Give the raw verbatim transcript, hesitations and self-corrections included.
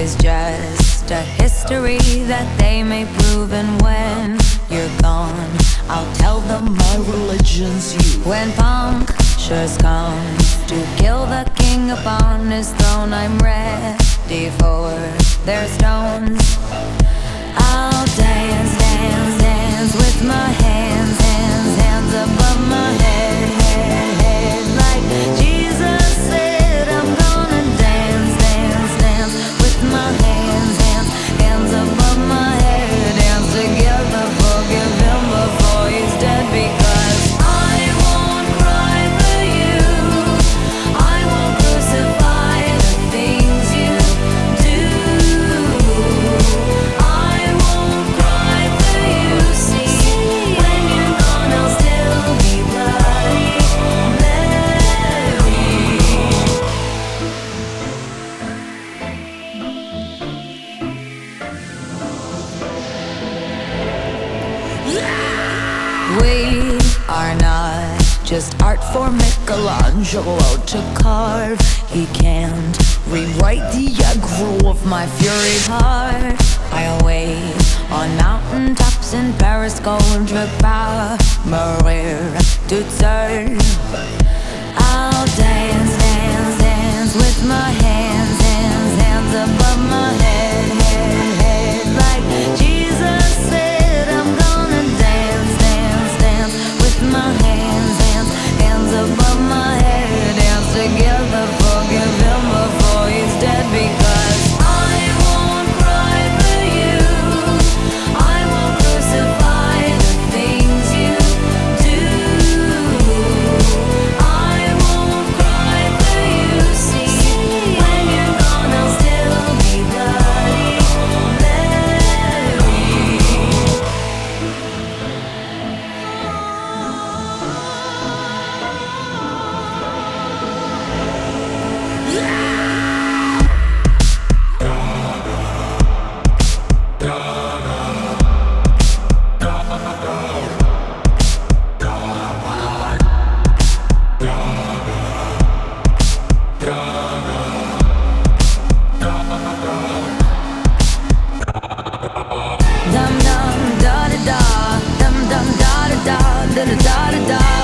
is just a history that they may prove. And when you're gone, I'll tell them my religion's you. When punctures come to kill the king upon his throne, I'm ready for their stones. I'll dance, dance, dance with my hands, hands, hands above my head, head, head. Like Jesus said, I'm gonna dance, dance, dance with my hands, hands, hands above my head. Dance together, forgive him before he's dead, because I won't cry for you. I won't crucify the things you do. I won't cry for you. See, when you're gone, I'll still be bloody Mary. We are not just art for Michelangelo to carve. He can't rewrite the aggro of my fury heart. I'll wait on mountaintops in Paris, contre pas mourir toute seule. I'll dance, dance, dance with my hands, hands, hands above my head, head, head. Like Jesus said, I'm gonna dance, dance, dance with my hands, hands, hands above my head. Dance together, forgive him before he's dead, because I won't cry for you. I won't crucify the things you do. I won't cry for you. See, when you're gone, I'll still be bloody Mary. Dum dum da da da, dum dum da da da, da da da da.